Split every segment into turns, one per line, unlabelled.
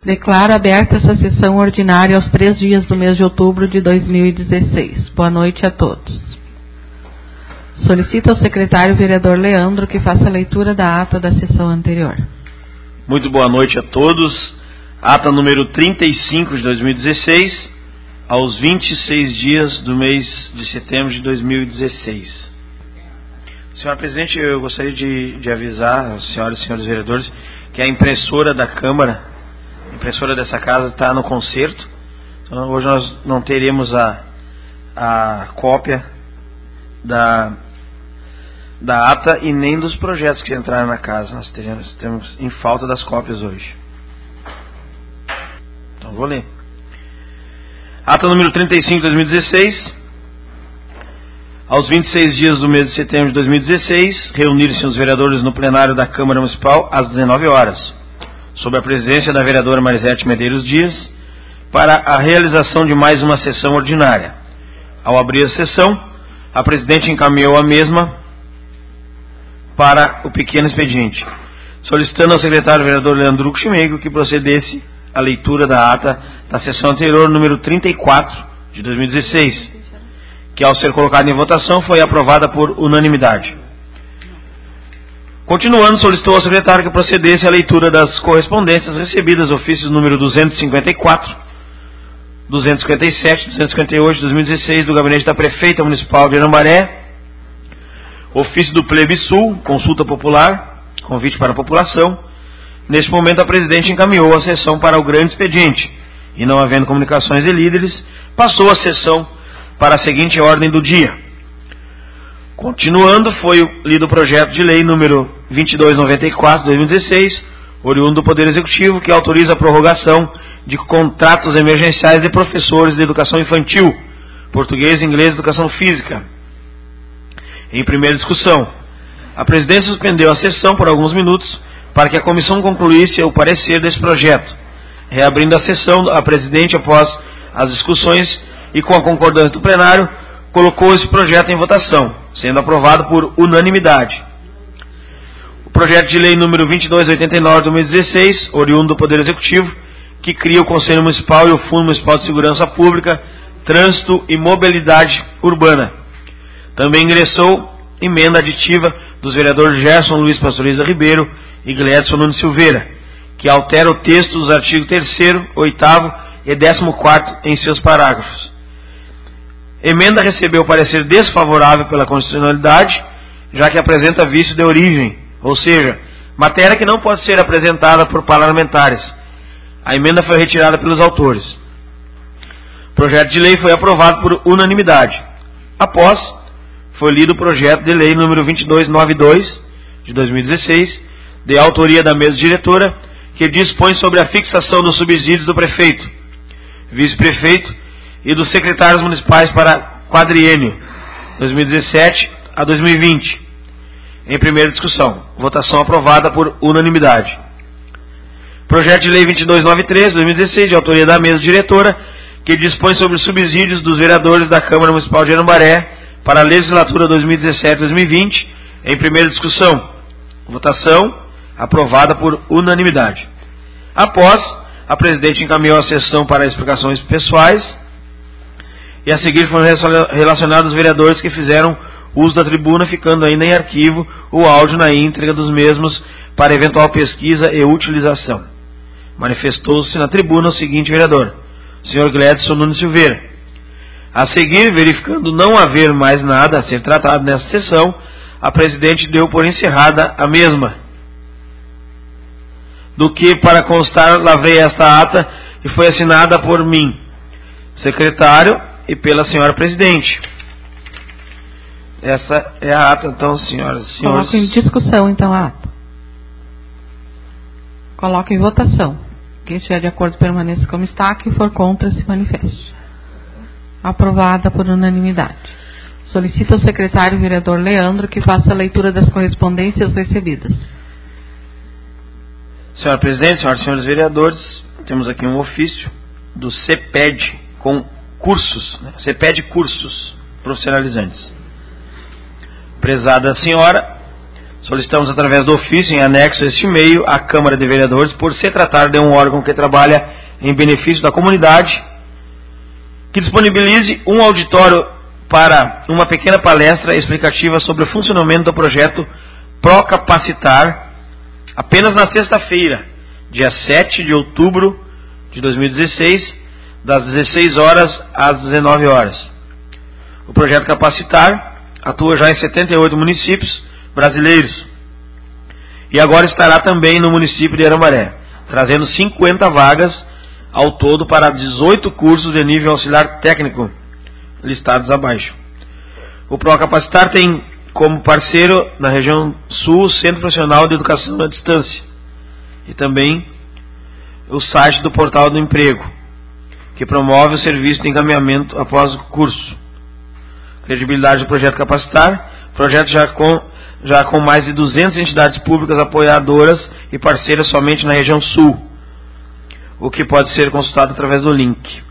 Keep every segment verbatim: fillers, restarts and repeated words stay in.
Declaro aberta essa sessão ordinária aos três dias do mês de outubro de dois mil e dezesseis. Boa noite a todos. Solicito ao secretário vereador Leandro que faça a leitura da ata da sessão anterior.
Muito boa noite a todos. Ata número trinta e cinco de dois mil e dezesseis, aos vinte e seis dias do mês de setembro de dois mil e dezesseis. Senhora Presidente, eu gostaria de, de avisar as senhoras e senhores vereadores que a impressora da Câmara, a impressora dessa casa está no concerto. Então, hoje nós não teremos a, a cópia da, da ata e nem dos projetos que entraram na casa. Nós teremos, temos em falta das cópias hoje. Então vou ler. Ata número trinta e cinco de dois mil e dezesseis. Aos vinte e seis dias do mês de setembro de dois mil e dezesseis, reuniram-se os vereadores no plenário da Câmara Municipal às dezenove horas, sob a presidência da vereadora Marisete Medeiros Dias, para a realização de mais uma sessão ordinária. Ao abrir a sessão, a presidente encaminhou a mesma para o pequeno expediente, solicitando ao secretário vereador Leandro Chimego que procedesse à leitura da ata da sessão anterior, número trinta e quatro de dois mil e dezesseis, que ao ser colocada em votação foi aprovada por unanimidade. Continuando, solicitou ao secretário que procedesse à leitura das correspondências recebidas, ofícios número duzentos e cinquenta e quatro, duzentos e cinquenta e sete, duzentos e cinquenta e oito de dois mil e dezesseis do Gabinete da Prefeita Municipal de Arambaré, ofício do Plebisul, consulta popular, convite para a população. Neste momento, a presidente encaminhou a sessão para o grande expediente e, não havendo comunicações de líderes, passou a sessão para a seguinte ordem do dia. Continuando, foi lido o projeto de lei número vinte e dois noventa e quatro de dois mil e dezesseis, oriundo do Poder Executivo, que autoriza a prorrogação de contratos emergenciais de professores de educação infantil, português, inglês e educação física. Em primeira discussão, a presidência suspendeu a sessão por alguns minutos para que a comissão concluísse o parecer desse projeto. Reabrindo a sessão, a presidente, após as discussões e com a concordância do plenário, colocou esse projeto em votação, sendo aprovado por unanimidade. O projeto de lei número vinte e dois oitenta e nove de dois mil e dezesseis, oriundo do Poder Executivo, que cria o Conselho Municipal e o Fundo Municipal de Segurança Pública, Trânsito e Mobilidade Urbana. Também ingressou emenda aditiva dos vereadores Gerson Luiz Pastoriza Ribeiro e Gledson Nunes Silveira, que altera o texto dos artigos terceiro, oitavo e décimo quarto em seus parágrafos. Emenda recebeu parecer desfavorável pela constitucionalidade, já que apresenta vício de origem, ou seja, matéria que não pode ser apresentada por parlamentares. A emenda foi retirada pelos autores. O projeto de lei foi aprovado por unanimidade. Após, foi lido o projeto de lei número vinte e dois noventa e dois de dois mil e dezesseis, de autoria da mesa diretora, que dispõe sobre a fixação dos subsídios do prefeito, vice-prefeito e dos secretários municipais para quadriênio dois mil e dezessete a dois mil e vinte. Em primeira discussão, votação aprovada por unanimidade. Projeto de lei vinte e dois noventa e três de dois mil e dezesseis, de autoria da mesa diretora, que dispõe sobre os subsídios dos vereadores da Câmara Municipal de Arambaré para a legislatura dois mil e dezessete a dois mil e vinte. Em primeira discussão, votação aprovada por unanimidade. Após, a presidente encaminhou a sessão para explicações pessoais e a seguir foram relacionados os vereadores que fizeram uso da tribuna, ficando ainda em arquivo o áudio na íntegra dos mesmos para eventual pesquisa e utilização. Manifestou-se na tribuna o seguinte vereador, o senhor Gledson Nunes Silveira. A seguir, verificando não haver mais nada a ser tratado nesta sessão, a presidente deu por encerrada a mesma. Do que, para constar, lavrei esta ata e foi assinada por mim, secretário, e pela senhora presidente. Essa é a ata, então, senhoras e senhores.
Coloco em discussão, então, a ata. Coloco em votação. Quem estiver de acordo permaneça como está, quem for contra se manifeste. Aprovada por unanimidade. Solicito ao secretário vereador Leandro que faça a leitura das correspondências recebidas.
Senhora presidente, senhoras e senhores vereadores, temos aqui um ofício do CEPED com cursos, né? CEPED cursos profissionalizantes. Prezada senhora, Solicitamos através do ofício, em anexo a este e-mail, à Câmara de Vereadores, por se tratar de um órgão que trabalha em benefício da comunidade, que disponibilize um auditório para uma pequena palestra explicativa sobre o funcionamento do projeto Procapacitar, apenas na sexta-feira, dia sete de outubro de dois mil e dezesseis, das dezesseis horas às dezenove horas. O projeto Capacitar atua já em setenta e oito municípios brasileiros e agora estará também no município de Arambaré, trazendo cinquenta vagas ao todo para dezoito cursos de nível auxiliar técnico listados abaixo. O Procapacitar tem como parceiro na região sul o Centro Profissional de Educação à Distância e também o site do Portal do Emprego, que promove o serviço de encaminhamento após o curso. Credibilidade do projeto Capacitar, projeto já com, já com mais de duzentas entidades públicas apoiadoras e parceiras somente na região sul, o que pode ser consultado através do link.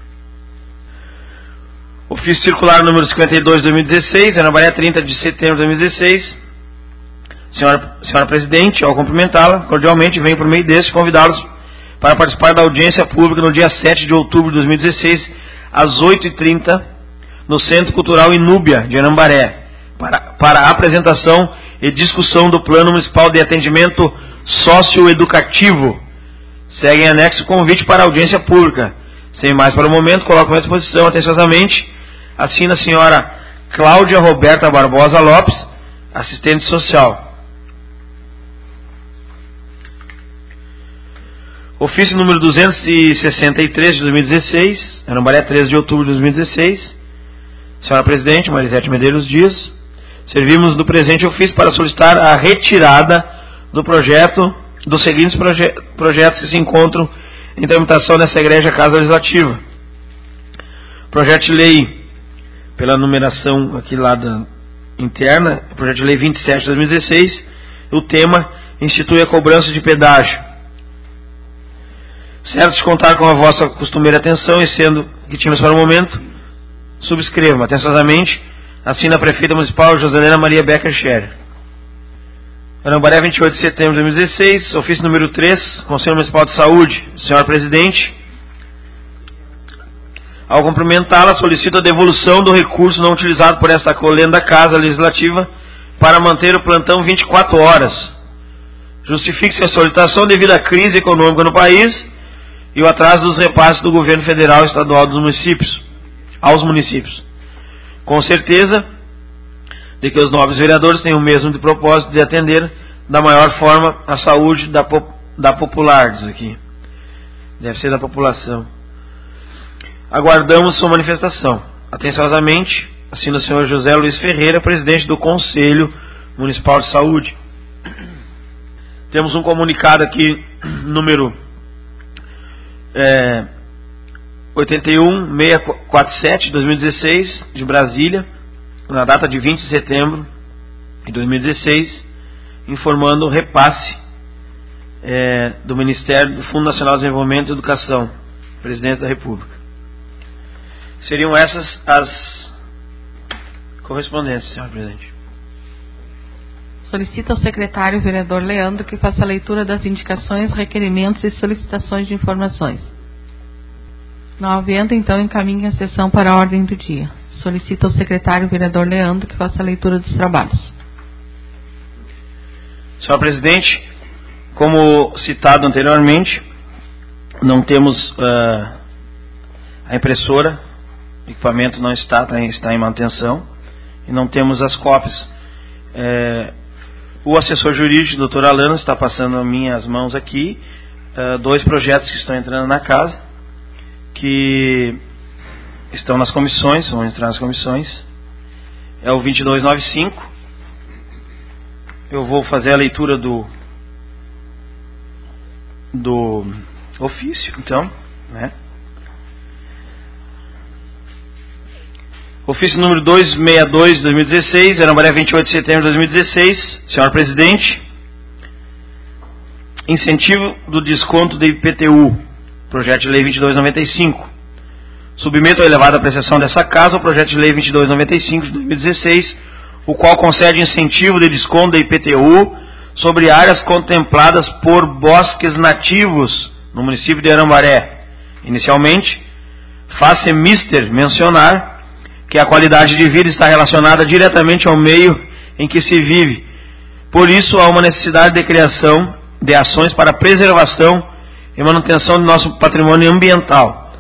Ofício circular número cinquenta e dois de dois mil e dezesseis, Arambaré, trinta de setembro de dois mil e dezesseis. Senhora, senhora Presidente, ao cumprimentá-la, cordialmente venho por meio deste convidá-los para participar da audiência pública no dia sete de outubro de dois mil e dezesseis, às oito e trinta, no Centro Cultural Inúbia, de Arambaré, para, para a apresentação e discussão do Plano Municipal de Atendimento Socioeducativo. Segue em anexo o convite para a audiência pública. Sem mais para o momento, coloco à disposição atenciosamente, assina a senhora Cláudia Roberta Barbosa Lopes, assistente social. Ofício número duzentos e sessenta e três de dois mil e dezesseis, Arambaré, treze de outubro de dois mil e dezesseis. Senhora Presidente, Marisete Medeiros Dias, servimos do presente ofício para solicitar a retirada do projeto, dos seguintes proje projetos que se encontram em tramitação nessa egrégia Casa Legislativa. Projeto de lei, pela numeração aqui lá da interna, projeto de lei vinte e sete de dois mil e dezesseis, o tema institui a cobrança de pedágio. Certo de contar com a vossa costumeira atenção e sendo que tínhamos para o momento, subscrevam atenciosamente, assina a Prefeita Municipal Joselena Maria Becker Scherer. Arambaré, vinte e oito de setembro de dois mil e dezesseis, ofício número três, Conselho Municipal de Saúde. Senhor Presidente, ao cumprimentá-la, solicito a devolução do recurso não utilizado por esta colenda Casa Legislativa para manter o plantão vinte e quatro horas. Justifique-se a solicitação devido à crise econômica no país e o atraso dos repasses do governo federal e estadual dos municípios, aos municípios. Com certeza de que os nobres vereadores têm o mesmo de propósito de atender da maior forma a saúde da, pop da popular, diz aqui. Deve ser da população. Aguardamos sua manifestação. Atenciosamente, assina o senhor José Luiz Ferreira, presidente do Conselho Municipal de Saúde. Temos um comunicado aqui, número é, oitenta e um seiscentos e quarenta e sete de dois mil e dezesseis, de Brasília, na data de vinte de setembro de dois mil e dezesseis, informando o repasse é, do Ministério do Fundo Nacional de Desenvolvimento e Educação, Presidente da República. Seriam essas as correspondências, senhor Presidente.
Solicita ao secretário vereador Leandro que faça a leitura das indicações, requerimentos e solicitações de informações. Não havendo, então, encaminhe a sessão para a ordem do dia. Solicita ao secretário vereador Leandro que faça a leitura dos trabalhos.
Senhor Presidente, como citado anteriormente, não temos uh, a impressora, o equipamento não está, está em manutenção, e não temos as cópias. É, o assessor jurídico, doutor Alano, está passando as minhas mãos aqui, uh, dois projetos que estão entrando na casa, que estão nas comissões, vão entrar nas comissões. É o vinte e dois noventa e cinco. Eu vou fazer a leitura do do ofício, então, né? Ofício número duzentos e sessenta e dois de dois mil e dezesseis, Arambaré, vinte e oito de setembro de dois mil e dezesseis. Senhor Presidente, incentivo do desconto do I P T U, projeto de lei vinte e dois noventa e cinco. Submeto a elevada apreciação dessa casa o projeto de lei vinte e dois noventa e cinco de dois mil e dezesseis, o qual concede incentivo de desconto do I P T U sobre áreas contempladas por bosques nativos no município de Arambaré. Inicialmente, faz-se mister mencionar que a qualidade de vida está relacionada diretamente ao meio em que se vive. Por isso, há uma necessidade de criação de ações para a preservação e manutenção do nosso patrimônio ambiental.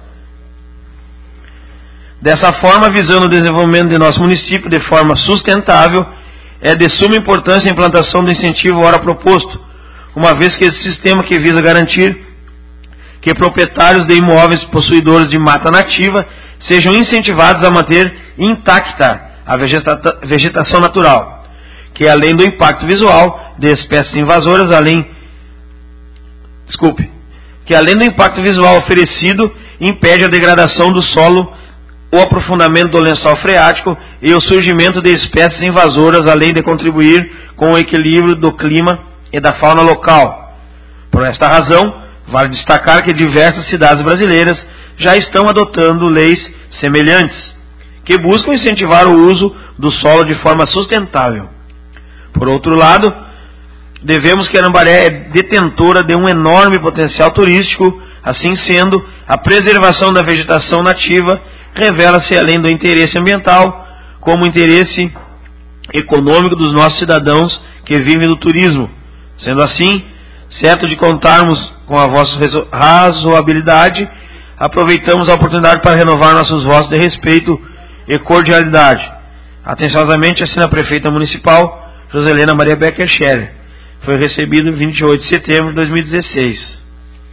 Dessa forma, visando o desenvolvimento de nosso município de forma sustentável, é de suma importância a implantação do incentivo ora proposto, uma vez que esse sistema que visa garantir que proprietários de imóveis possuidores de mata nativa sejam incentivados a manter intacta a vegeta- vegetação natural, que além do impacto visual de espécies invasoras, além, desculpe, que além do impacto visual oferecido, impede a degradação do solo, o aprofundamento do lençol freático e o surgimento de espécies invasoras, além de contribuir com o equilíbrio do clima e da fauna local. Por esta razão, vale destacar que diversas cidades brasileiras já estão adotando leis semelhantes, que buscam incentivar o uso do solo de forma sustentável. Por outro lado, devemos que Arambaré é detentora de um enorme potencial turístico. Assim sendo, a preservação da vegetação nativa revela-se, além do interesse ambiental, como interesse econômico dos nossos cidadãos que vivem do turismo. Sendo assim, certo de contarmos com a vossa razoabilidade, aproveitamos a oportunidade para renovar nossos votos de respeito e cordialidade. Atenciosamente, assina a prefeita municipal, Joselena Maria Becker Scherer. Foi recebido vinte e oito de setembro de dois mil e dezesseis.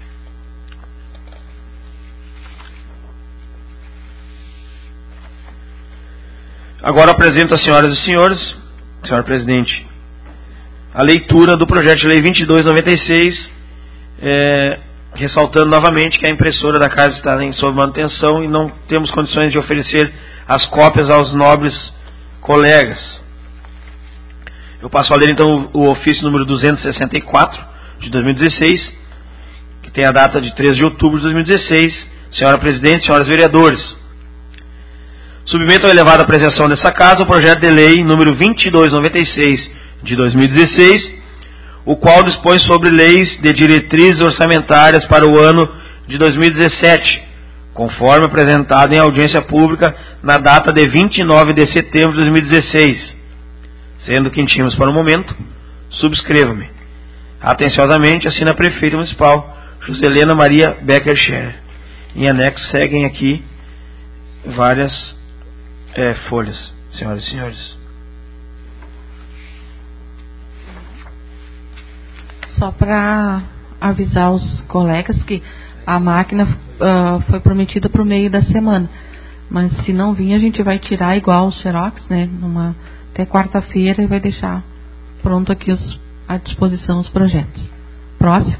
Agora apresento às senhoras e senhores, senhora presidente, a leitura do projeto de lei vinte e dois noventa e seis, é, ressaltando novamente que a impressora da casa está em sob manutenção e não temos condições de oferecer as cópias aos nobres colegas. Eu passo a ler então o ofício número duzentos e sessenta e quatro de dois mil e dezesseis, que tem a data de três de outubro de dois mil e dezesseis. Senhora presidente, senhores vereadores, submeto à elevada apreciação dessa casa o projeto de lei número vinte e dois noventa e seis de dois mil e dezesseis, o qual dispõe sobre leis de diretrizes orçamentárias para o ano de dois mil e dezessete, conforme apresentado em audiência pública na data de vinte e nove de setembro de dois mil e dezesseis. Sendo que tínhamos para o momento, subscrevo-me. Atenciosamente, assina a prefeita municipal, Joselena Maria Becker Scherer. Em anexo seguem aqui várias é, folhas, senhoras e senhores.
Só para avisar os colegas que a máquina uh, foi prometida para o meio da semana. Mas se não vir, a gente vai tirar igual o Xerox, né? Numa, até quarta-feira, e vai deixar pronto aqui os, à disposição os projetos. Próximo.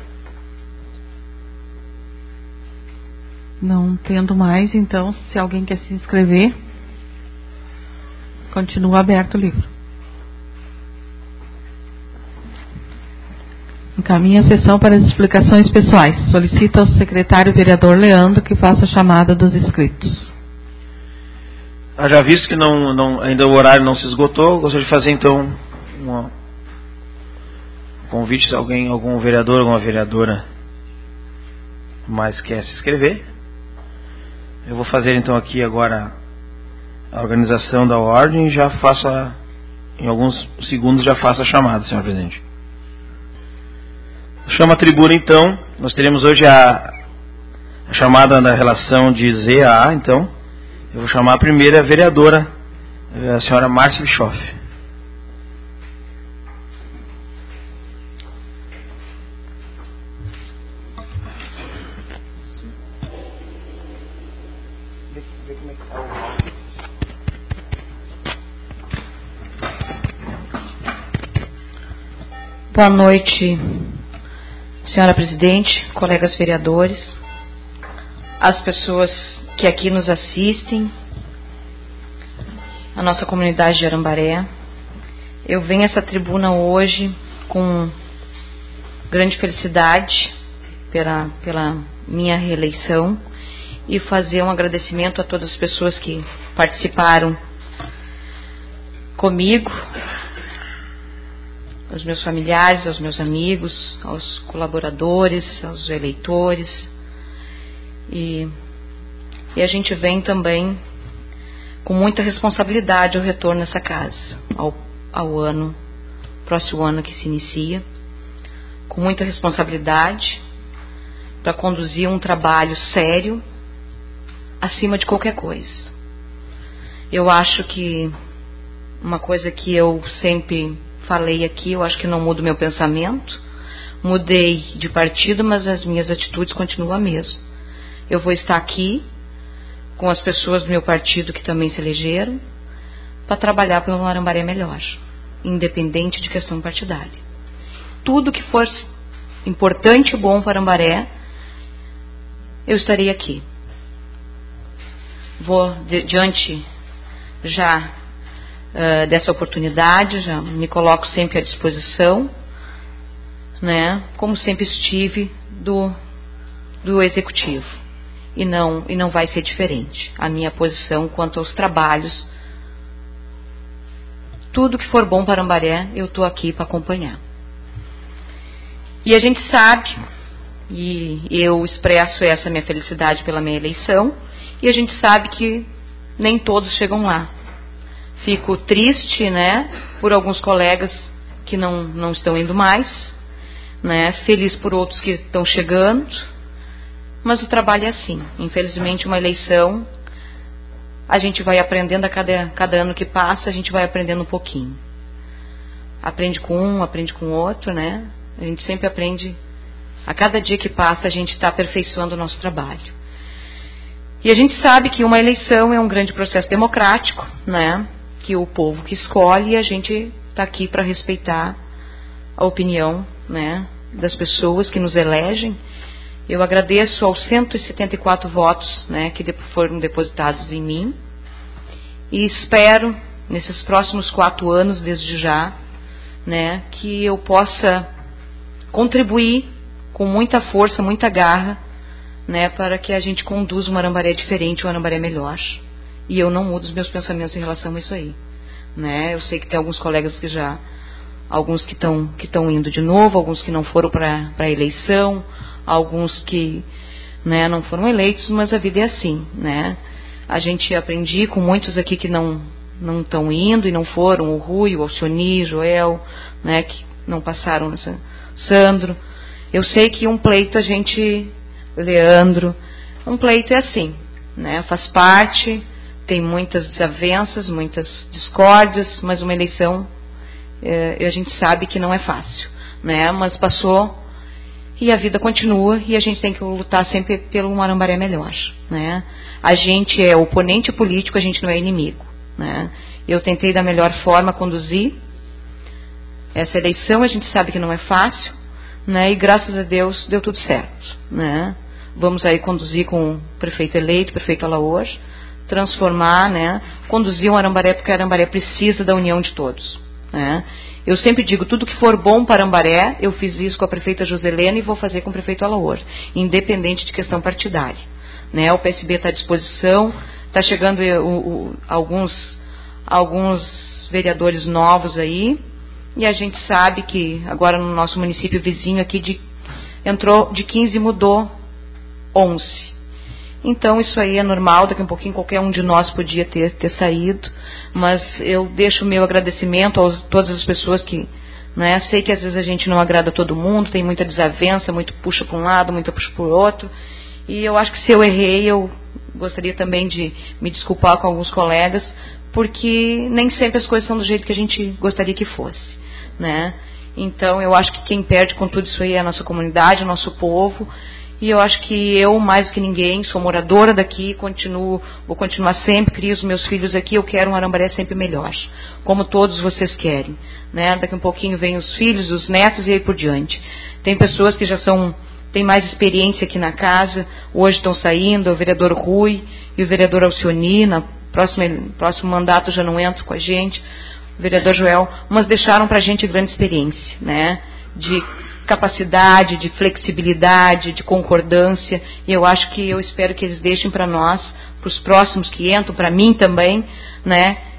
Não tendo mais, então, se alguém quer se inscrever, continua aberto o livro. Encaminha a sessão para as explicações pessoais. Solicito ao secretário vereador Leandro que faça a chamada dos inscritos.
Já visto que não, não, ainda o horário não se esgotou, gostaria de fazer então um convite, se alguém, algum vereador, alguma vereadora mais quer se inscrever. Eu vou fazer então aqui agora a organização da ordem e já faço a, em alguns segundos já faço a chamada, senhor presidente. Chama a tribuna então, nós teremos hoje a, a chamada na relação de Z a A, então. Eu vou chamar a primeira vereadora, a senhora Márcia Bischoff.
Boa noite, senhora presidente, colegas vereadores, as pessoas que aqui nos assistem, a nossa comunidade de Arambaré. Eu venho a essa tribuna hoje com grande felicidade pela, pela minha reeleição e fazer um agradecimento a todas as pessoas que participaram comigo aos meus familiares, aos meus amigos, aos colaboradores, aos eleitores. E, e a gente vem também com muita responsabilidade ao retorno nessa casa, ao, ao ano, próximo ano que se inicia, com muita responsabilidade para conduzir um trabalho sério acima de qualquer coisa. Eu acho que uma coisa que eu sempre falei aqui, eu acho que não mudo meu pensamento, mudei de partido, mas as minhas atitudes continuam a mesma. Eu vou estar aqui com as pessoas do meu partido que também se elegeram para trabalhar por um Arambaré melhor, independente de questão partidária. Tudo que for importante e bom para Arambaré, eu estarei aqui. Vou de, diante já uh, dessa oportunidade, já me coloco sempre à disposição, né, como sempre estive do, do executivo, e não, e não vai ser diferente a minha posição quanto aos trabalhos. Tudo que for bom para Arambaré, eu estou aqui para acompanhar. E a gente sabe, e eu expresso essa minha felicidade pela minha eleição, e a gente sabe que nem todos chegam lá. Fico triste, né, por alguns colegas que não, não estão indo mais, né, feliz por outros que estão chegando, mas o trabalho é assim. Infelizmente, uma eleição, a gente vai aprendendo a cada, cada ano que passa, a gente vai aprendendo um pouquinho. Aprende com um, aprende com o outro, né, a gente sempre aprende, a cada dia que passa a gente está aperfeiçoando o nosso trabalho. E a gente sabe que uma eleição é um grande processo democrático, né? Que o povo que escolhe, e a gente está aqui para respeitar a opinião, né, das pessoas que nos elegem. Eu agradeço aos cento e setenta e quatro votos, né, que foram depositados em mim, e espero, nesses próximos quatro anos, desde já, né, que eu possa contribuir com muita força, muita garra, né, para que a gente conduza uma Arambaré diferente, uma Arambaré melhor. E eu não mudo os meus pensamentos em relação a isso aí, né? Eu sei que tem alguns colegas que já, alguns que estão que estão indo de novo, alguns que não foram para a eleição, alguns que, né, não foram eleitos, mas a vida é assim, né? A gente aprendi com muitos aqui que não não estão indo e não foram, o Rui, o Alcioni, Joel, né, que não passaram nessa, Sandro. Eu sei que um pleito a gente, Leandro, um pleito é assim, né? Faz parte, tem muitas desavenças, muitas discórdias, mas uma eleição é, a gente sabe que não é fácil, né? Mas passou e a vida continua, e a gente tem que lutar sempre pelo um Arambaré melhor, né? A gente é oponente político, a gente não é inimigo, né? Eu tentei da melhor forma conduzir essa eleição, a gente sabe que não é fácil, né? E graças a Deus deu tudo certo, né? Vamos aí conduzir com o prefeito eleito, o prefeito Alaor, transformar, né? Conduzir um Arambaré, porque Arambaré precisa da união de todos, né? Eu sempre digo, tudo que for bom para Arambaré, eu fiz isso com a prefeita Joselena e vou fazer com o prefeito Alaor, independente de questão partidária, né? O P S B está à disposição, está chegando o, o, alguns, alguns vereadores novos aí, e a gente sabe que agora no nosso município vizinho aqui de, entrou de quinze e mudou onze. Então isso aí é normal, daqui a um pouquinho qualquer um de nós podia ter, ter saído, mas eu deixo o meu agradecimento a todas as pessoas que, né, sei que às vezes a gente não agrada todo mundo, tem muita desavença, muito puxa para um lado, muito puxa para o outro, e eu acho que se eu errei, eu gostaria também de me desculpar com alguns colegas, porque nem sempre as coisas são do jeito que a gente gostaria que fosse, né? Então eu acho que quem perde com tudo isso aí é a nossa comunidade, o nosso povo. E eu acho que eu, mais que ninguém, sou moradora daqui, continuo, vou continuar sempre, crio os meus filhos aqui, eu quero um Arambaré sempre melhor, como todos vocês querem, né? Daqui a um pouquinho vem os filhos, os netos e aí por diante. Tem pessoas que já são, têm mais experiência aqui na casa, hoje estão saindo, o vereador Rui e o vereador Alcioni, na próxima, próximo mandato já não entram com a gente, o vereador Joel, mas deixaram para a gente grande experiência, né? De capacidade, de flexibilidade, de concordância, e eu acho que eu espero que eles deixem para nós, para os próximos que entram, para mim também, né,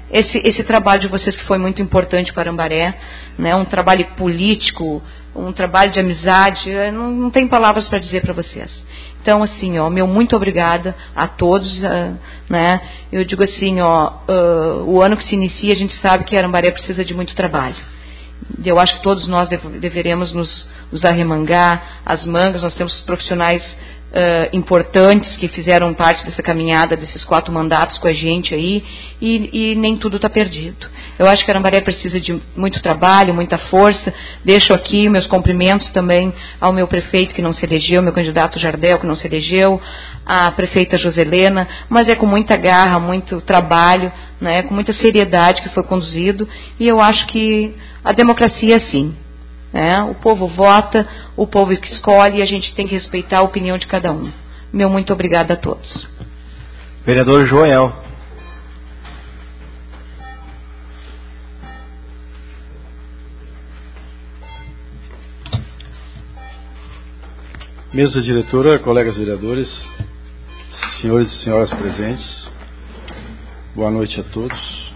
esse, esse trabalho de vocês que foi muito importante para Arambaré, né? Um trabalho político, um trabalho de amizade, não, não tem palavras para dizer para vocês. Então, assim, ó, meu muito obrigada a todos, uh, né? Eu digo assim, ó, uh, o ano que se inicia, a gente sabe que Arambaré precisa de muito trabalho. Eu acho que todos nós deve, deveremos nos, nos arremangar as mangas. Nós temos profissionais uh, importantes que fizeram parte dessa caminhada, desses quatro mandatos com a gente aí, e, e nem tudo está perdido. Eu acho que Arambaré precisa de muito trabalho, muita força. Deixo aqui meus cumprimentos também ao meu prefeito que não se elegeu, meu candidato Jardel que não se elegeu, a prefeita Joselena, mas é com muita garra, muito trabalho, né, com muita seriedade que foi conduzido, e eu acho que a democracia é assim, né? O povo vota, o povo que escolhe, e a gente tem que respeitar a opinião de cada um. Meu muito obrigada a todos.
Vereador Joel.
Mesa diretora, colegas vereadores, senhores e senhoras presentes, boa noite a todos.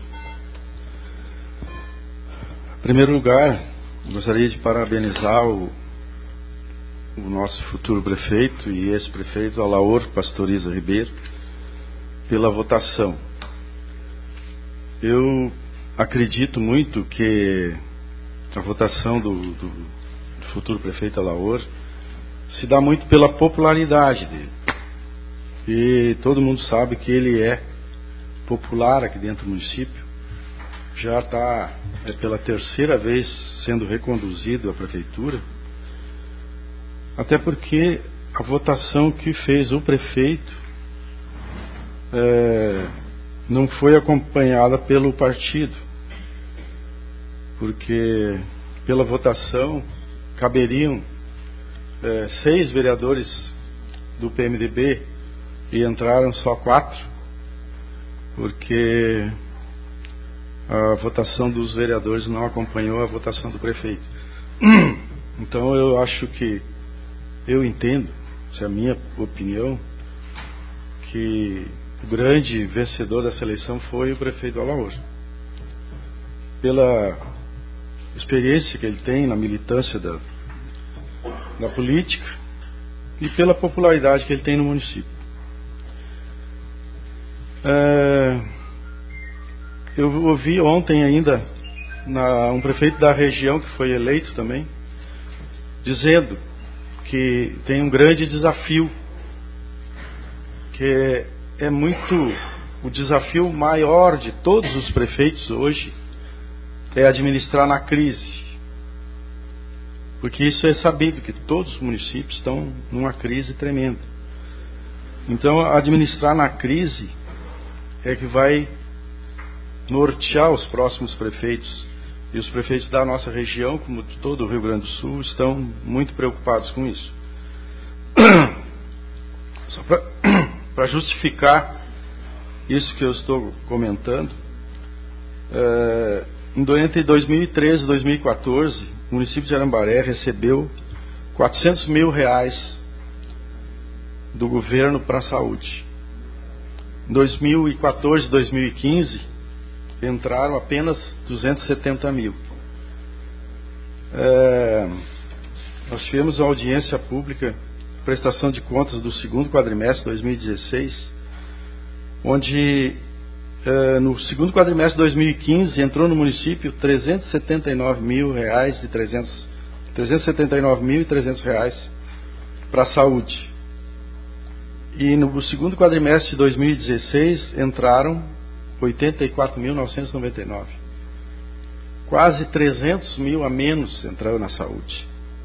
Em primeiro lugar, gostaria de parabenizar o, o nosso futuro prefeito e ex-prefeito Alaor Pastoriza Ribeiro pela votação. Eu acredito muito que a votação do, do, do futuro prefeito Alaor se dá muito pela popularidade dele. E todo mundo sabe que ele é popular aqui dentro do município. Já está é pela terceira vez sendo reconduzido à prefeitura. Até porque a votação que fez o prefeito é, não foi acompanhada pelo partido. Porque pela votação caberiam É, seis vereadores do P M D B e entraram só quatro, porque a votação dos vereadores não acompanhou a votação do prefeito. Então eu acho que, eu entendo, essa é a minha opinião, que o grande vencedor dessa eleição foi o prefeito Alaor, pela experiência que ele tem na militância da da política e pela popularidade que ele tem no município. É, eu ouvi ontem ainda na, um prefeito da região que foi eleito também, dizendo que tem um grande desafio, que é, é muito o desafio maior de todos os prefeitos hoje é administrar na crise. Porque isso é sabido, que todos os municípios estão numa crise tremenda. Então, administrar na crise é que vai nortear os próximos prefeitos. E os prefeitos da nossa região, como de todo o Rio Grande do Sul, estão muito preocupados com isso. Só para justificar isso que eu estou comentando, é, entre dois mil e treze e dois mil e quatorze, o município de Arambaré recebeu quatrocentos mil reais do governo para a saúde. Em dois mil e quatorze e dois mil e quinze entraram apenas duzentos e setenta mil. É, nós tivemos a audiência pública, prestação de contas do segundo quadrimestre de dois mil e dezesseis, onde Uh, no segundo quadrimestre de dois mil e quinze entrou no município trezentos e setenta e nove mil reais e trezentos, trezentos e setenta e nove mil e trezentos reais para a saúde. E no segundo quadrimestre de dois mil e dezesseis entraram oitenta e quatro mil novecentos e noventa e nove. Quase trezentos mil a menos entraram na saúde.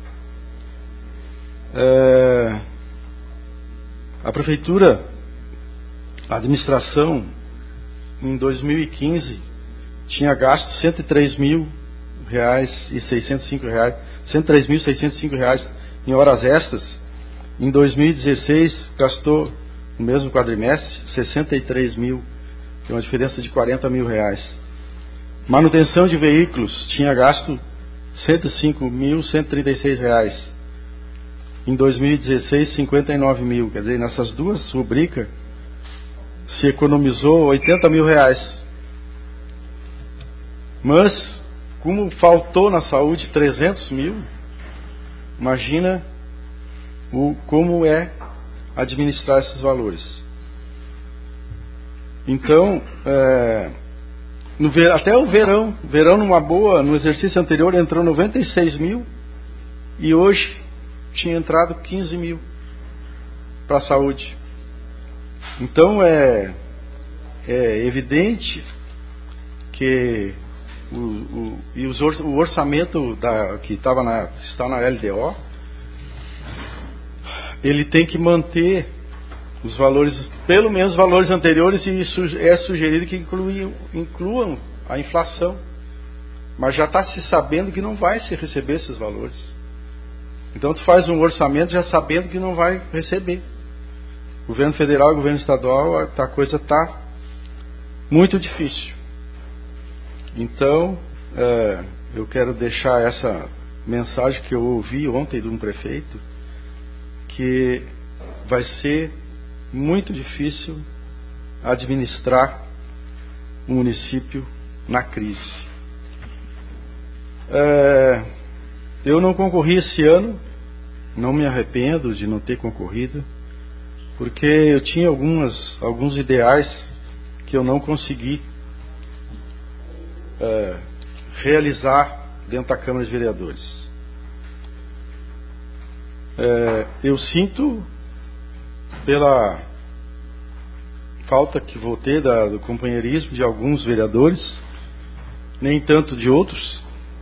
Uh, a prefeitura, a administração, em dois mil e quinze tinha gasto cento e três mil reais e seiscentos e cinco reais, cento e três mil seiscentos e cinco reais em horas extras. Em dois mil e dezesseis gastou no mesmo quadrimestre sessenta e três mil, que é uma diferença de quarenta mil reais. Manutenção de veículos tinha gasto cento e cinco mil cento e trinta e seis reais. Em dois mil e dezesseis cinquenta e nove mil, quer dizer, nessas duas rubricas se economizou oitenta mil reais. Mas, como faltou na saúde trezentos mil, imagina o, como é administrar esses valores. Então, é, no ver, até o verão, verão numa boa, no exercício anterior entrou noventa e seis mil e hoje tinha entrado quinze mil para a saúde. Então é, é evidente que o, o, e os, o orçamento da, que tava na, está na L D O, ele tem que manter os valores, pelo menos os valores anteriores, e é sugerido que incluam, incluam a inflação. Mas já está se sabendo que não vai se receber esses valores. Então tu faz um orçamento já sabendo que não vai receber. Governo federal e governo estadual, a coisa está muito difícil. Então, é, eu quero deixar essa mensagem que eu ouvi ontem de um prefeito, que vai ser muito difícil administrar o município na crise. É, eu não concorri esse ano, não me arrependo de não ter concorrido, porque eu tinha algumas, alguns ideais que eu não consegui é, realizar dentro da Câmara de Vereadores. É, eu sinto pela falta que vou ter da, do companheirismo de alguns vereadores, nem tanto de outros,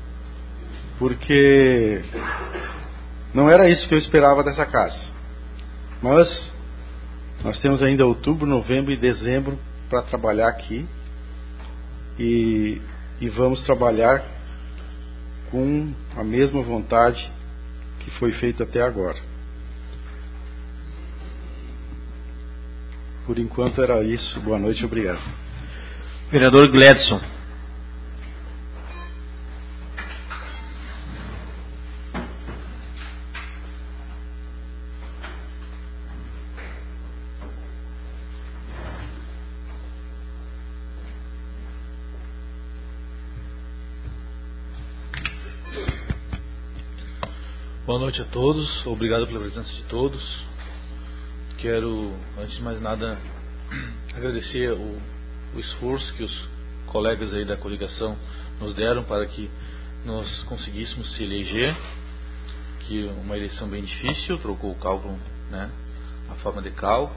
porque não era isso que eu esperava dessa casa. Mas nós temos ainda outubro, novembro e dezembro para trabalhar aqui, e, e vamos trabalhar com a mesma vontade que foi feita até agora. Por enquanto era isso. Boa noite, obrigado.
Vereador Gledson.
Boa noite a todos, obrigado pela presença de todos. Quero, antes de mais nada, agradecer o, o esforço que os colegas aí da coligação nos deram para que nós conseguíssemos se eleger, que é uma eleição bem difícil, trocou o cálculo, né, a forma de cálculo,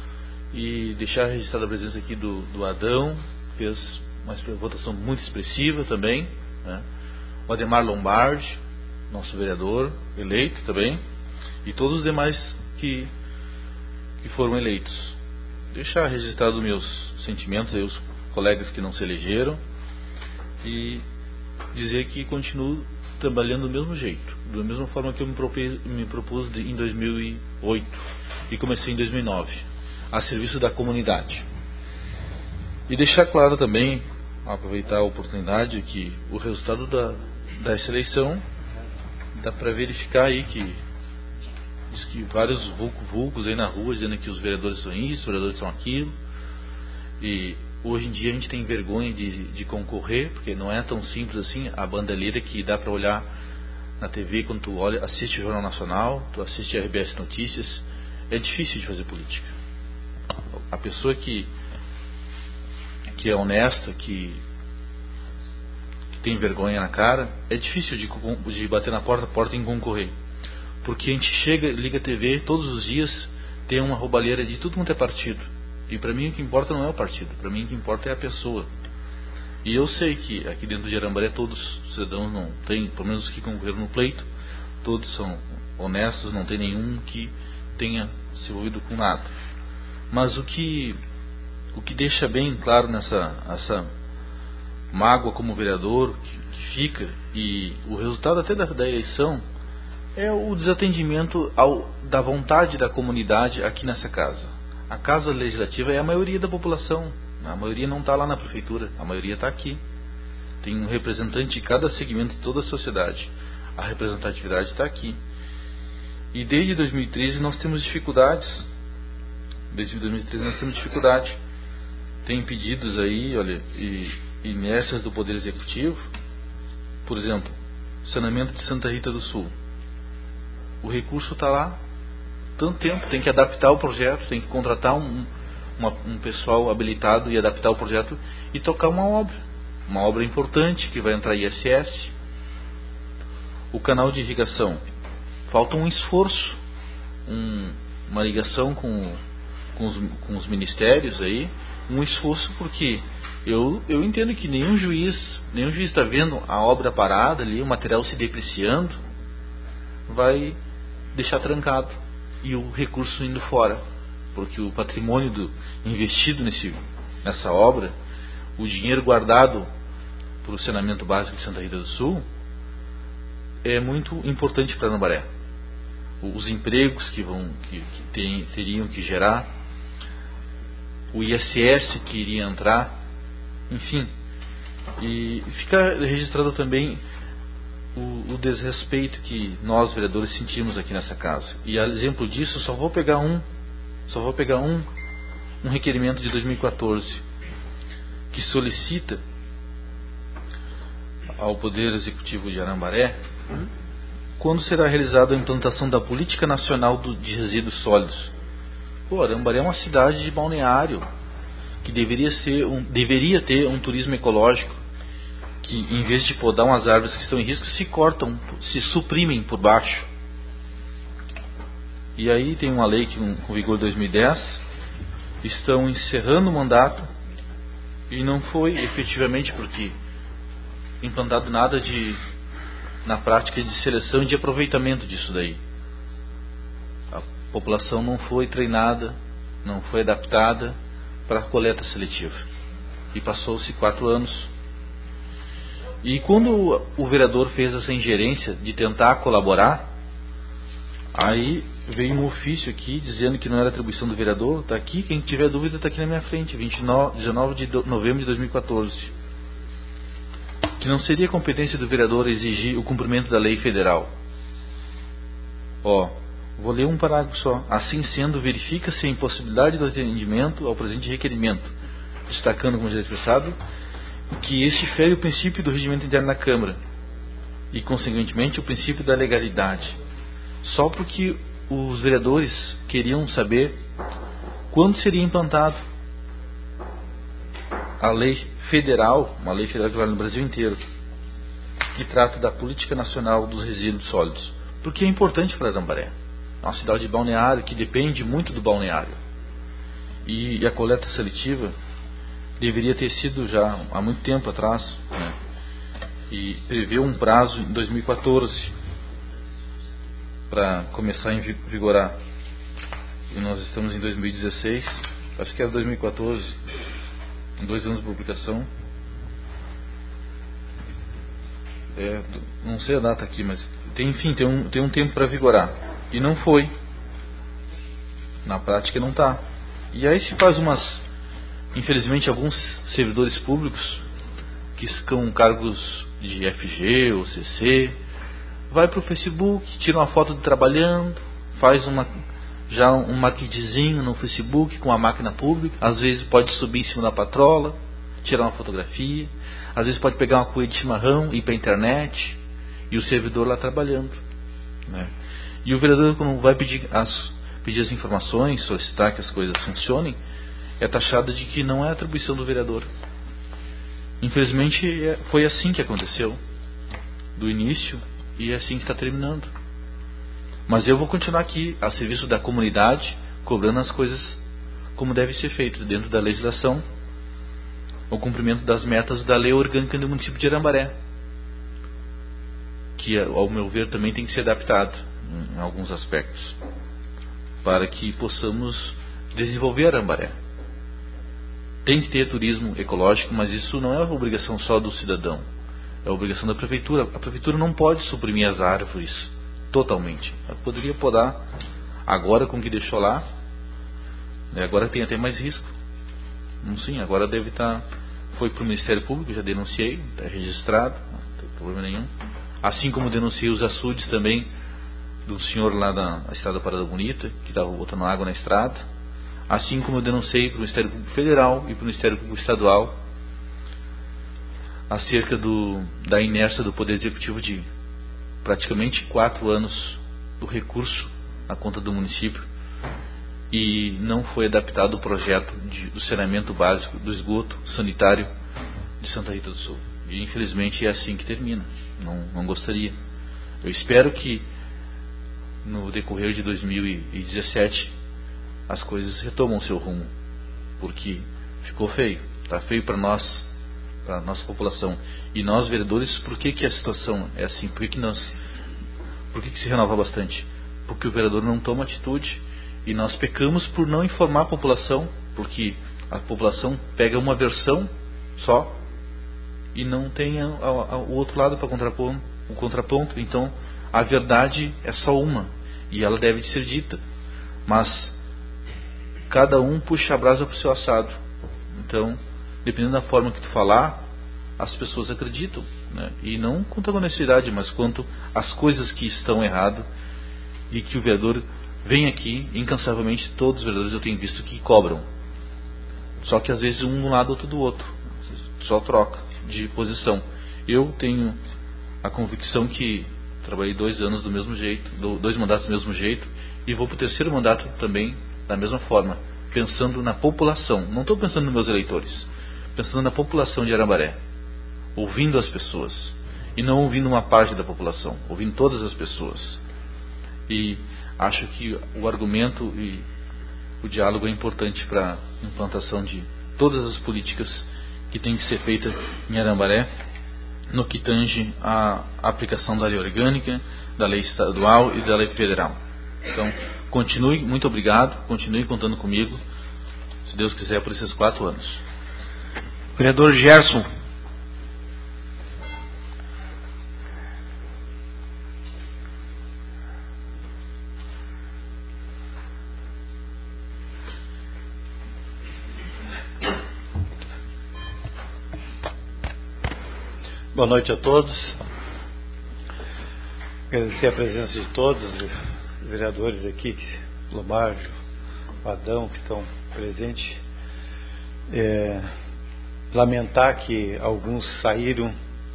e deixar registrada a presença aqui do, do Adão, que fez uma votação muito expressiva também, né, o Ademar Lombardi, nosso vereador eleito também, e todos os demais que, que foram eleitos. Deixar registrado meus sentimentos aí, os colegas que não se elegeram, e dizer que continuo trabalhando do mesmo jeito, da mesma forma que eu me propus, me propus de, em dois mil e oito e comecei em dois mil e nove, a serviço da comunidade. E deixar claro também, aproveitar a oportunidade, que o resultado da, dessa eleição dá para verificar aí que diz que vários vulcos aí na rua dizendo que os vereadores são isso, os vereadores são aquilo, e hoje em dia a gente tem vergonha de, de concorrer, porque não é tão simples assim. A bandalheira que dá para olhar na T V quando tu olha, assiste o Jornal Nacional, tu assiste a R B S Notícias, é difícil de fazer política. A pessoa que que é honesta, que tem vergonha na cara, é difícil de, de bater na porta, porta e concorrer, porque a gente chega, liga a T V todos os dias, tem uma roubalheira de tudo quanto é partido, e para mim o que importa não é o partido, para mim o que importa é a pessoa. E eu sei que aqui dentro de Arambaré todos os cidadãos não tem, pelo menos os que concorreram no pleito, todos são honestos, não tem nenhum que tenha se envolvido com nada. Mas o que o que deixa bem claro nessa essa mágoa como vereador que, que fica, e o resultado até da, da eleição, é o desatendimento ao, da vontade da comunidade aqui nessa casa. A casa legislativa é a maioria da população, a maioria não está lá na prefeitura, a maioria está aqui. Tem um representante de cada segmento de toda a sociedade, a representatividade está aqui. E desde dois mil e treze nós temos dificuldades, desde dois mil e treze nós temos dificuldade. Tem pedidos aí, olha, e inércias do Poder Executivo. Por exemplo, saneamento de Santa Rita do Sul. O recurso está lá tanto tempo, tem que adaptar o projeto, tem que contratar um, uma, um pessoal habilitado e adaptar o projeto e tocar uma obra. Uma obra importante que vai entrar I S S. O canal de irrigação. Falta um esforço, um, uma ligação com, com, os, com os ministérios aí, um esforço porque eu, eu entendo que nenhum juiz nenhum juiz está vendo a obra parada ali, o material se depreciando, vai deixar trancado e o recurso indo fora, porque o patrimônio do, investido nesse, nessa obra, o dinheiro guardado para o saneamento básico de Santa Rita do Sul é muito importante para Arambaré. Os empregos que, vão, que, que tem, teriam que gerar, o I S S que iria entrar, enfim. E fica registrado também o, o desrespeito que nós, vereadores, sentimos aqui nessa casa. E a exemplo disso, só vou pegar um, só vou pegar um, um requerimento de dois mil e quatorze, que solicita ao Poder Executivo de Arambaré quando será realizada a implantação da Política Nacional do, de Resíduos Sólidos. Pô, Arambaré é uma cidade de balneário que deveria, ser um, deveria ter um turismo ecológico, que em vez de podar umas árvores que estão em risco, se cortam, se suprimem por baixo. E aí tem uma lei que com vigor em dois mil e dez, estão encerrando o mandato e não foi efetivamente porque implantado nada de na prática de seleção e de aproveitamento disso daí. A população não foi treinada, não foi adaptada para a coleta seletiva. E passou-se quatro anos. E quando o vereador fez essa ingerência de tentar colaborar, aí veio um ofício aqui dizendo que não era atribuição do vereador. Está aqui, quem tiver dúvida está aqui na minha frente, vinte e nove, dezenove de novembro de dois mil e quatorze. Que não seria competência do vereador exigir o cumprimento da lei federal. Ó, vou ler um parágrafo só. Assim sendo, verifica-se a impossibilidade do atendimento ao presente requerimento, destacando, como já expressado, que este fere o princípio do regimento interno da Câmara e, consequentemente, o princípio da legalidade. Só porque os vereadores queriam saber quando seria implantado a lei federal, uma lei federal que vale no Brasil inteiro, que trata da Política Nacional dos Resíduos Sólidos. Porque é importante para Arambaré. É uma cidade de balneário que depende muito do balneário. E a coleta seletiva deveria ter sido já há muito tempo atrás, né? E preveu um prazo em dois mil e quatorze para começar a vigorar. E nós estamos em dois mil e dezesseis, acho que era dois mil e quatorze, em dois anos de publicação. É, não sei a data aqui, mas tem, enfim, tem um, tem um tempo para vigorar. E não foi. Na prática não está. E aí se faz umas... Infelizmente alguns servidores públicos que são cargos de F G ou C C, vai para o Facebook, tira uma foto de trabalhando, faz uma, já um maquetezinho no Facebook com a máquina pública, às vezes pode subir em cima da patrola, tirar uma fotografia, às vezes pode pegar uma cuia de chimarrão e ir para a internet, e o servidor lá trabalhando, né? E o vereador, quando vai pedir as, pedir as informações, solicitar que as coisas funcionem, é taxado de que não é atribuição do vereador. Infelizmente foi assim que aconteceu do início e é assim que está terminando. Mas eu vou continuar aqui a serviço da comunidade, cobrando as coisas como deve ser feito dentro da legislação, o cumprimento das metas da lei orgânica do município de Arambaré, que ao meu ver também tem que ser adaptado em alguns aspectos para que possamos desenvolver Arambaré. Tem que ter turismo ecológico, mas isso não é uma obrigação só do cidadão, é a obrigação da prefeitura. A prefeitura não pode suprimir as árvores totalmente. Ela poderia podar agora com o que deixou lá, né? Agora tem até mais risco. Não, sim, agora deve estar, foi para o Ministério Público, já denunciei, está registrado, não tem problema nenhum. Assim como denunciei os açudes também do senhor lá da Estrada Parada Bonita, que estava botando água na estrada. Assim como eu denunciei para o Ministério Público Federal e para o Ministério Público Estadual acerca do, da inércia do Poder Executivo de praticamente quatro anos do recurso na conta do município, e não foi adaptado o projeto de, do saneamento básico do esgoto sanitário de Santa Rita do Sul. E infelizmente é assim que termina. Não, não gostaria. Eu espero que no decorrer de dois mil e dezessete as coisas retomam seu rumo, porque ficou feio. Está feio para nós, para a nossa população. E nós, vereadores, por que que a situação é assim? Por que que nós, por que que se renova bastante? Porque o vereador não toma atitude, e nós pecamos por não informar a população, porque a população pega uma versão só e não tem a, a, a, o outro lado para contrapor o contraponto. Então a verdade é só uma e ela deve de ser dita, mas cada um puxa a brasa para o seu assado. Então, dependendo da forma que tu falar, as pessoas acreditam, né? E não quanto à honestidade, mas quanto às coisas que estão erradas, e que o vereador vem aqui incansavelmente. Todos os vereadores eu tenho visto que cobram, só que às vezes um do lado, outro do outro, só troca de posição. Eu tenho a convicção que trabalhei dois anos do mesmo jeito, dois mandatos do mesmo jeito, e vou para o terceiro mandato também da mesma forma, pensando na população. Não estou pensando nos meus eleitores, pensando na população de Arambaré, ouvindo as pessoas, e não ouvindo uma parte da população, ouvindo todas as pessoas. E acho que o argumento e o diálogo é importante para a implantação de todas as políticas que têm que ser feitas em Arambaré, no que tange a aplicação da lei orgânica, da lei estadual e da lei federal. Então, continue, muito obrigado, continue contando comigo, se Deus quiser, por esses quatro anos.
Vereador Gerson.
Boa noite a todos. Agradecer a presença de todos os vereadores aqui, Lomárgio, Adão, que estão presentes. É, lamentar que alguns saíram.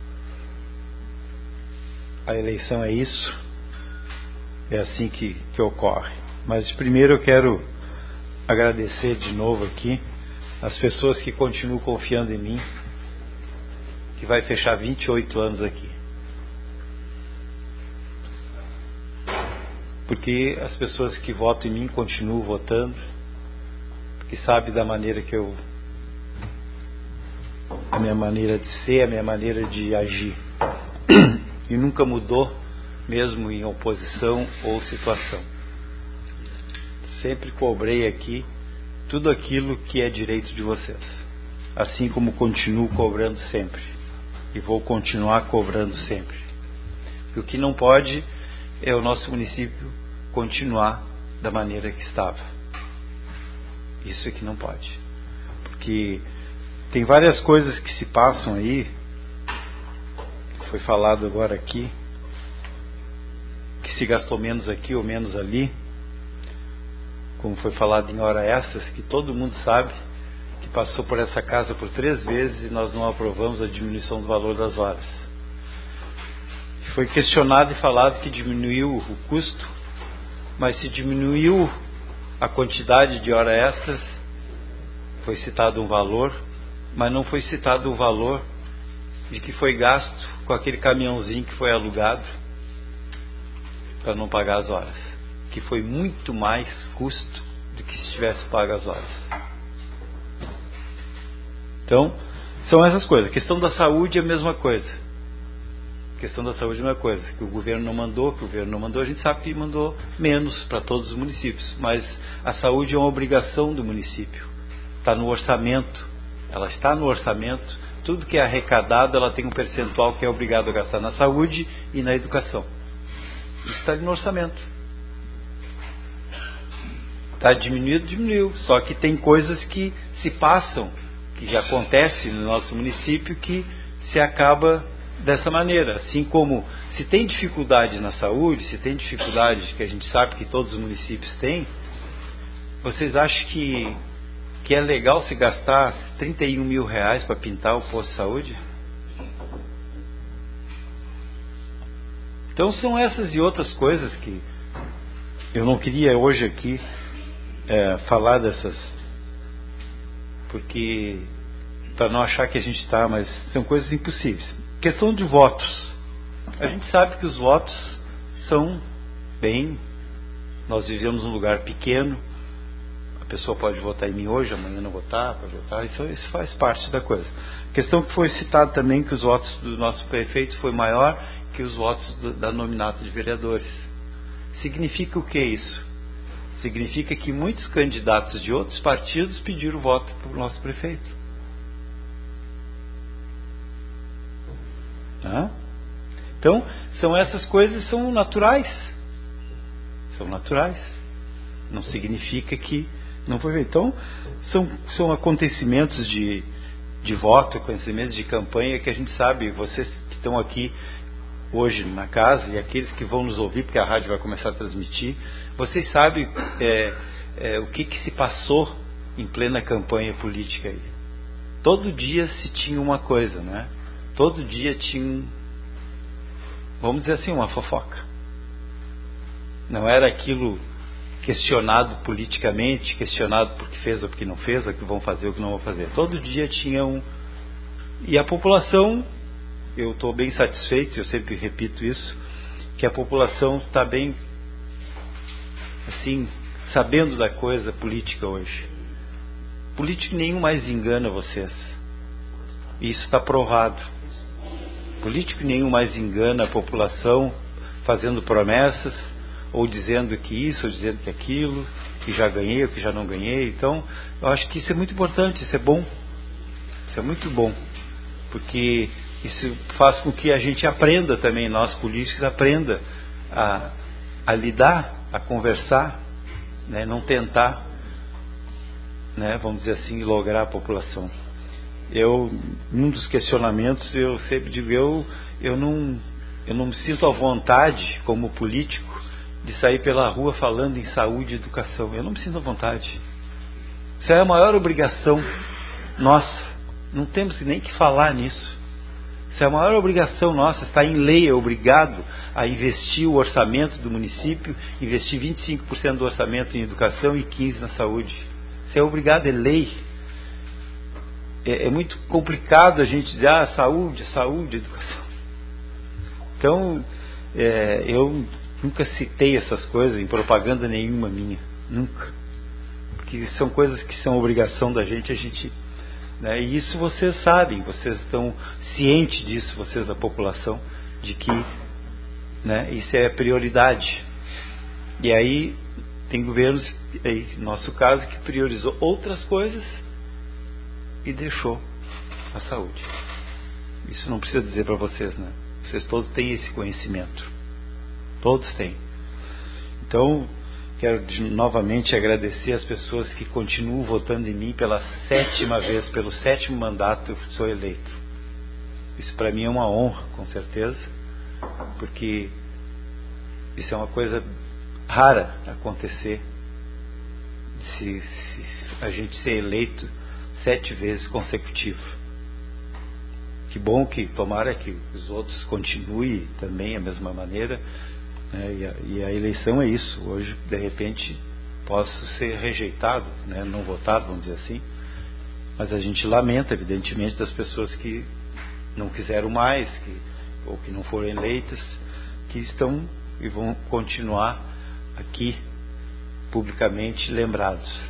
A eleição é isso. É assim que, que ocorre. Mas primeiro eu quero agradecer de novo aqui as pessoas que continuam confiando em mim, que vai fechar vinte e oito anos aqui. Porque as pessoas que votam em mim continuam votando, porque sabem da maneira que eu, a minha maneira de ser, a minha maneira de agir. E nunca mudou, mesmo em oposição ou situação. Sempre cobrei aqui tudo aquilo que é direito de vocês, assim como continuo cobrando sempre. E vou continuar cobrando sempre. Porque o que não pode é o nosso município continuar da maneira que estava. Isso é que não pode. Porque tem várias coisas que se passam aí, foi falado agora aqui, que se gastou menos aqui ou menos ali, como foi falado em hora extras, que todo mundo sabe, que passou por essa casa por três vezes e nós não aprovamos a diminuição do valor das horas. Foi questionado e falado que diminuiu o custo, mas se diminuiu a quantidade de horas extras, foi citado um valor, mas não foi citado o valor de que foi gasto com aquele caminhãozinho que foi alugado para não pagar as horas, que foi muito mais custo do que se tivesse pago as horas. Então, são essas coisas. A questão da saúde é a mesma coisa. A questão da saúde é a mesma coisa. Que o governo não mandou, que o governo não mandou, a gente sabe que mandou menos para todos os municípios. Mas a saúde é uma obrigação do município. Está no orçamento. Ela está no orçamento. Tudo que é arrecadado, ela tem um percentual que é obrigado a gastar na saúde e na educação. Isso está no orçamento. Está diminuído, diminuiu. Só que tem coisas que se passam, que já acontece no nosso município, que se acaba dessa maneira. Assim como se tem dificuldade na saúde, se tem dificuldade que a gente sabe que todos os municípios têm, vocês acham que, que é legal se gastar trinta e um mil reais para pintar o posto de saúde?
Então são essas e outras coisas que eu não queria hoje aqui é, falar dessas, porque para não achar que a gente está, mas são coisas impossíveis. Questão de votos. A gente sabe que os votos são bem... Nós vivemos num lugar pequeno, a pessoa pode votar em mim hoje, amanhã não votar, pode votar, isso, isso faz parte da coisa. A questão que foi citada também, que os votos do nosso prefeito foi maior que os votos do, da nominata de vereadores. Significa o que isso? Significa que muitos candidatos de outros partidos pediram voto para o nosso prefeito. Hã? Então, são essas coisas, são naturais. São naturais. Não significa que não foi feito. Então, são, são acontecimentos de, de voto, acontecimentos de campanha que a gente sabe, vocês que estão aqui hoje na casa e aqueles que vão nos ouvir, porque a rádio vai começar a transmitir, vocês sabem é, é, o que, que se passou em plena campanha política aí. Todo dia se tinha uma coisa, né? Todo dia tinha, vamos dizer assim, uma fofoca. Não era aquilo questionado politicamente, questionado porque fez ou porque não fez, ou que vão fazer ou que não vão fazer. Todo dia tinha um... E a população, eu estou bem satisfeito, eu sempre repito isso, que a população está bem, assim, sabendo da coisa política hoje. Político nenhum mais engana vocês. Isso está provado. Político nenhum mais engana a população fazendo promessas, ou dizendo que isso, ou dizendo que aquilo, que já ganhei ou que já não ganhei. Então, eu acho que isso é muito importante, isso é bom. Isso é muito bom. Porque isso faz com que a gente aprenda também, nós políticos, aprenda a, a lidar, a conversar, né? Não tentar, né, vamos dizer assim, lograr a população. Eu, num dos questionamentos, eu sempre digo, eu, eu, não, eu não me sinto à vontade, como político, de sair pela rua falando em saúde e educação. Eu não me sinto à vontade. Isso é a maior obrigação nossa. Não temos nem que falar nisso. Isso é a maior obrigação nossa. Está em lei, é obrigado a investir o orçamento do município, investir vinte e cinco por cento do orçamento em educação e quinze por cento na saúde. Isso é obrigado, é lei. É, é muito complicado a gente dizer, ah, saúde, saúde, educação. Então, é, eu nunca citei essas coisas em propaganda nenhuma minha. Nunca. Porque são coisas que são obrigação da gente, a gente... Né, e isso vocês sabem, vocês estão cientes disso, vocês da população, de que, né, isso é prioridade. E aí, tem governos, aí, no nosso caso, que priorizou outras coisas e deixou a saúde. Isso não precisa dizer para vocês, né? Vocês todos têm esse conhecimento. Todos têm. Então, quero novamente agradecer as pessoas que continuam votando em mim pela sétima vez, pelo sétimo mandato eu sou eleito. Isso para mim é uma honra, com certeza, porque isso é uma coisa rara acontecer, se, se a gente ser eleito sete vezes consecutivo. Que bom, que tomara que os outros continuem também a mesma maneira, né? E, a, e a eleição é isso. Hoje, de repente, posso ser rejeitado, né? Não votado, vamos dizer assim, mas a gente lamenta, evidentemente, das pessoas que não quiseram mais, que, ou que não foram eleitas, que estão e vão continuar aqui publicamente lembrados.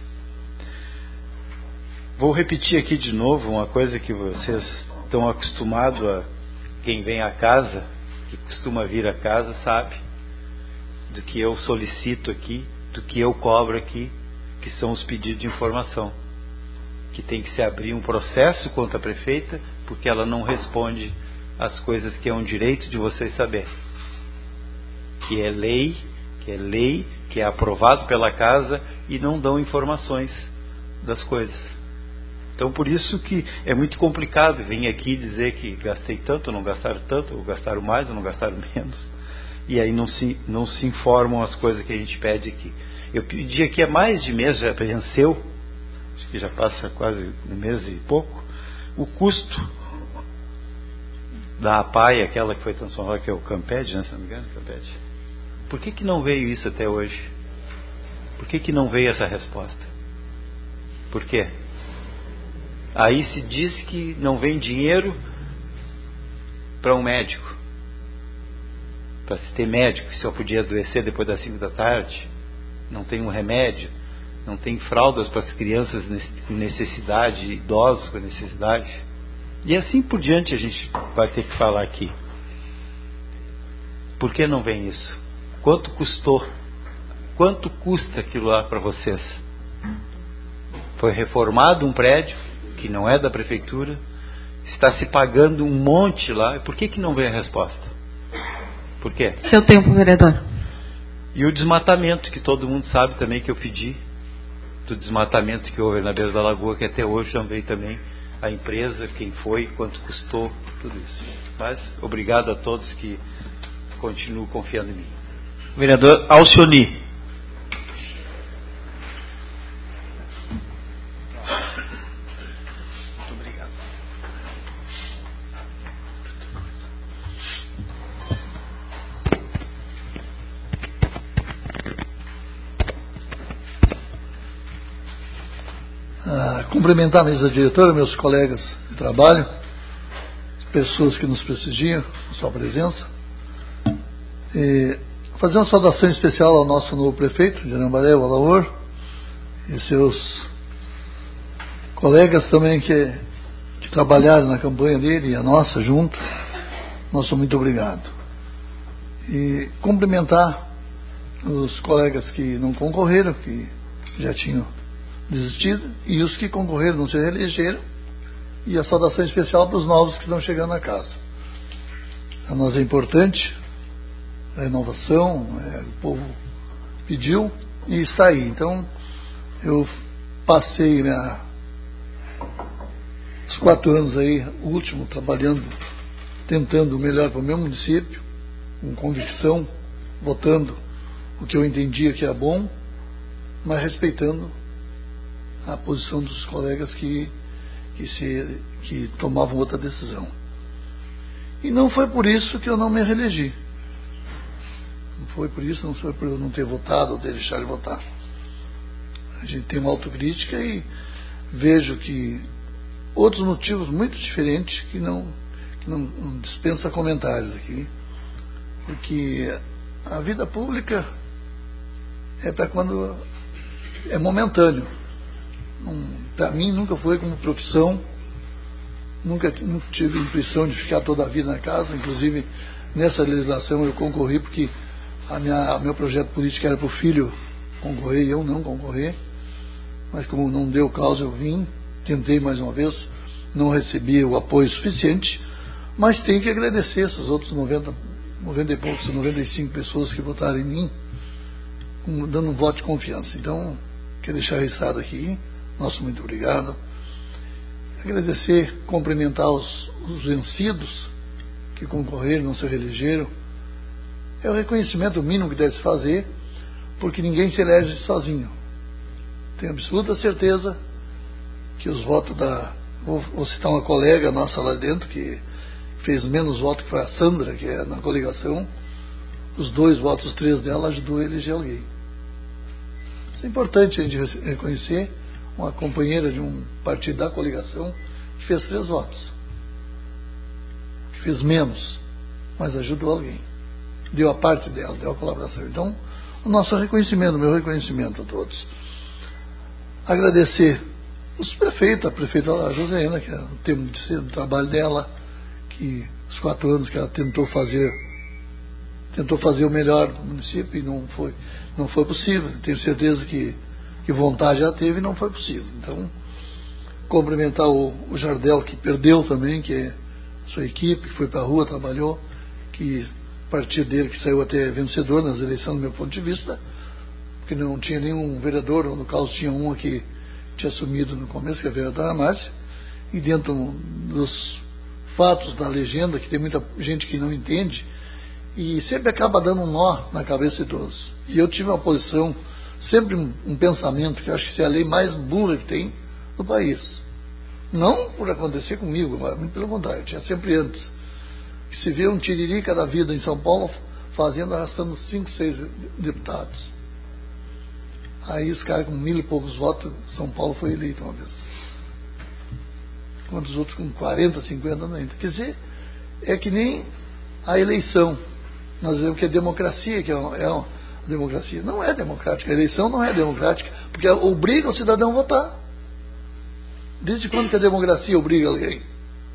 Vou repetir aqui de novo uma coisa que vocês estão acostumados a, quem vem à casa, que costuma vir à casa, sabe do que eu solicito aqui, do que eu cobro aqui, que são os pedidos de informação, que tem que se abrir um processo contra a prefeita porque ela não responde às coisas que é um direito de vocês saber, que é lei, que é lei, que é aprovado pela casa, e não dão informações das coisas. Então, por isso que é muito complicado vir aqui dizer que gastei tanto, ou não gastaram tanto, ou gastaram mais, ou não gastaram menos, e aí não se, não se informam as coisas que a gente pede aqui. Eu pedi aqui há mais de mês, já venceu, acho que já passa quase um mês e pouco, o custo da APAI, aquela que foi transformada, que é o Camped, né, se não me engano, Camped. Por que que não veio isso até hoje? Por que que não veio essa resposta? Por quê? Aí se diz que não vem dinheiro para um médico, para se ter médico, que só podia adoecer depois das cinco da tarde, não tem um remédio, não tem fraldas para as crianças com necessidade, idosos com necessidade, e assim por diante a gente vai ter que falar aqui. Por que não vem isso? Quanto custou? Quanto custa aquilo lá para vocês? Foi reformado um prédio que não é da prefeitura, está se pagando um monte lá. Por que que não vem a resposta? Por quê?
Seu tempo, vereador.
E o desmatamento, que todo mundo sabe também que eu pedi, do desmatamento que houve na beira da lagoa, que até hoje não veio também a empresa, quem foi, quanto custou, tudo isso. Mas obrigado a todos que continuam confiando em mim.
Vereador Alcioni.
Muito obrigado.
Ah, cumprimentar a mesa diretora, meus colegas de trabalho, as pessoas que nos prestigiam, a sua presença, e fazer uma saudação especial ao nosso novo prefeito de Arambaré, o Alaor, e seus colegas também que, que trabalharam na campanha dele e a nossa junto. Nosso muito obrigado. E cumprimentar os colegas que não concorreram, que já tinham desistido, e os que concorreram não se reelegeram, e a saudação especial para os novos que estão chegando na casa. A nós é importante a renovação, é, o povo pediu e está aí. Então eu passei, né, os quatro anos aí, o último, trabalhando, tentando o melhor para o meu município, com convicção, votando o que eu entendia que era bom, mas respeitando a posição dos colegas que, que, se, que tomavam outra decisão. E não foi por isso que eu não me reelegi. Não foi por isso, não foi por eu não ter votado ou ter deixado de votar. A gente tem uma autocrítica e vejo que outros motivos muito diferentes que não, que não, não dispensa comentários aqui. Porque a vida pública é para quando é momentâneo. Para mim nunca foi como profissão, nunca, nunca tive a impressão de ficar toda a vida na casa. Inclusive nessa legislação eu concorri porque a minha, meu projeto político era para o filho concorrer e eu não concorrer, mas como não deu causa eu vim, tentei mais uma vez, não recebi o apoio suficiente, mas tenho que agradecer essas outras noventa, noventa e poucos, noventa e cinco pessoas que votaram em mim, dando um voto de confiança. Então quero deixar registrado aqui nosso muito obrigado, agradecer, cumprimentar os, os vencidos que concorreram, não se reelegeram. É o reconhecimento mínimo que deve se fazer, porque ninguém se elege sozinho. Tenho absoluta certeza que os votos da... Vou, vou citar uma colega nossa lá dentro, que fez menos votos, que foi a Sandra, que é na coligação. Os dois votos, os três dela, ajudou a eleger alguém. Isso é importante a gente reconhecer. Uma companheira de um partido da coligação que fez três votos, que fez menos, mas ajudou alguém, deu a parte dela, deu a colaboração. Então o nosso reconhecimento, o meu reconhecimento a todos. Agradecer os prefeitos, a prefeita Josiana, que é o tempo de ser do trabalho dela, que os quatro anos que ela tentou fazer tentou fazer o melhor do município e não foi, não foi possível. Tenho certeza que que vontade já teve e não foi possível. Então, cumprimentar o, o Jardel, que perdeu também, que é sua equipe, que foi para a rua, trabalhou, que a partir dele que saiu até vencedor nas eleições, do meu ponto de vista, porque não tinha nenhum vereador, ou no caso tinha um que tinha assumido no começo, que é a vereadora Márcia, e dentro dos fatos da legenda, que tem muita gente que não entende, e sempre acaba dando um nó na cabeça de todos. E eu tive uma posição, sempre um, um pensamento que eu acho que é a lei mais burra que tem no país. Não por acontecer comigo, mas muito pelo contrário, tinha sempre antes. que se vê um tiririca da vida em São Paulo fazendo, arrastando cinco, seis deputados. Aí os caras com mil e poucos votos, São Paulo foi eleito uma vez. Quanto os outros com quarenta, cinquenta ainda. Quer dizer, é que nem a eleição. Nós dizemos que é democracia, que é uma, é uma democracia. Não é democrática. A eleição não é democrática, porque obriga o cidadão a votar. Desde quando que a democracia obriga alguém?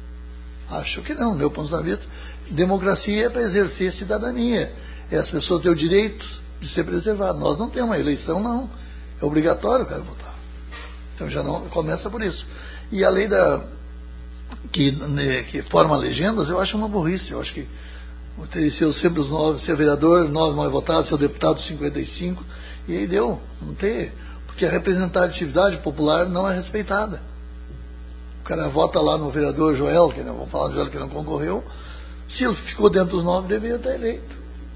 Acho que não, meu ponto de vista. Democracia é para exercer cidadania. É as pessoas terem o direito de ser preservado. Nós não temos uma eleição, não. É obrigatório o cara votar. Então já não começa por isso. E a lei da que, né, que forma legendas, eu acho uma burrice. Eu acho que teria sido sempre os nove, ser vereador, nove mais votados, ser deputado cinquenta e cinco, e aí deu. Não tem, porque a representatividade popular não é respeitada. O cara vota lá no vereador Joel, que não vamos falar do Joel que não concorreu. Se ele ficou dentro dos nove, deveria estar eleito.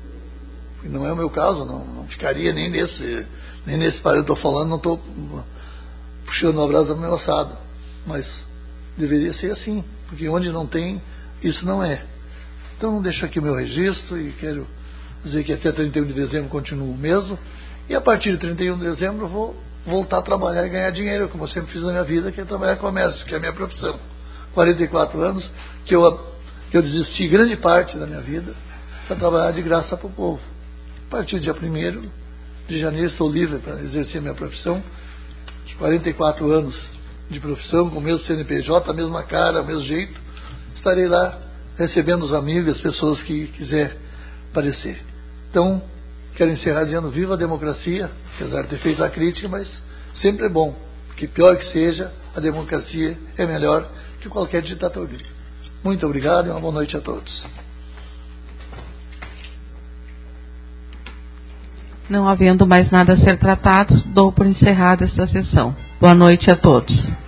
Não é o meu caso, não, não ficaria nem nesse, nem nesse parede que eu estou falando, não estou puxando o braço do meu assado. Mas deveria ser assim, porque onde não tem, isso não é. Então deixo aqui o meu registro e quero dizer que até trinta e um de dezembro continuo o mesmo. E a partir de trinta e um de dezembro eu vou voltar a trabalhar e ganhar dinheiro, como eu sempre fiz na minha vida, que é trabalhar comércio, que é a minha profissão. quarenta e quatro anos que eu, que eu desisti grande parte da minha vida para trabalhar de graça para o povo. A partir do dia primeiro de janeiro estou livre para exercer a minha profissão. Os quarenta e quatro anos de profissão, com o mesmo C N P J, a mesma cara, o mesmo jeito, estarei lá recebendo os amigos, as pessoas que quiser aparecer. Então, quero encerrar dizendo viva a democracia, apesar de ter feito a crítica, mas sempre é bom, porque pior que seja, a democracia é melhor que qualquer ditadura. Muito obrigado e uma boa noite a todos.
Não havendo mais nada a ser tratado, dou por encerrada esta sessão. Boa noite a todos.